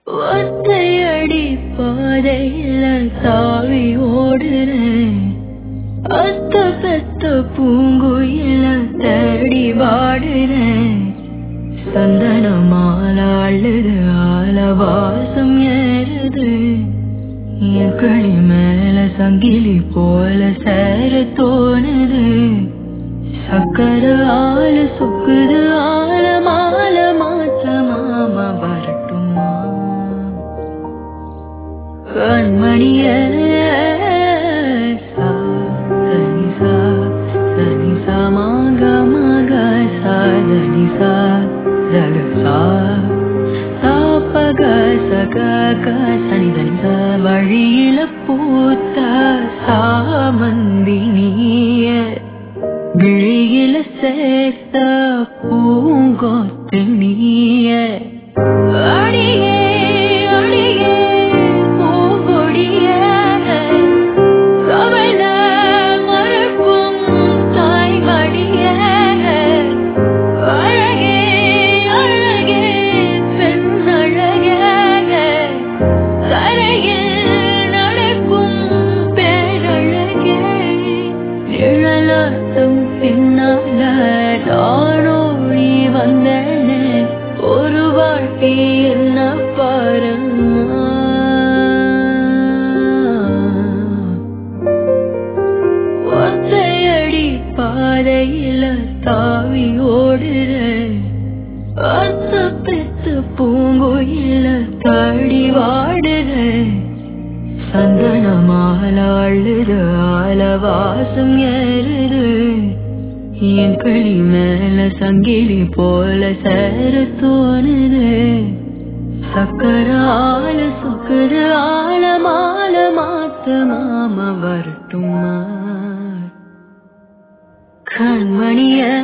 ஒத்தையடி பாதையில தாவி ஓடுறேன். அத்த பெத்த பூங்குயில தேடி வாடுறேன். சந்தனமால அழுது ஆலவாசம் ஏறுது. என் களி மேல சங்கிலி போல சேர தோணுது. சக்கர ஆள சுக்குது ஆல மால மாற்ற மாமா வரட்டுமா? கண்மணிய சனிசா சனிசா மாக மாக சனிசா ரகசா சாப்பக சக சனி தனிசா வழியில பூத்த சாமந்தி நீய விழியில சேர்த்த பூங்கொத்து நீய அடியே அடியே பூங்கொடிய கவல மறுக்கும் தாய்மடிய அழகே அழகே பெண் அழகே கரையில் நடக்கும் பேரழகே நிழலாட்டம் பின்னால நானோடி வந்தேனே ஒரு வாட்டி என்ன பாருமா? ஒத்தையடி பாதையில தாவி ஓடுறேன். அத்த பெத்த பூங்குயில தாடி வாடுறேன். சந்தனமால அழுது ஆலவாசம் ஏறுது. என் களி மேல சங்கிலி போல சேர தோணுது. சக்கர ஆல சுக்கர ஆல மால மாத்த மாமா வரட்டுமா? கண்மணிய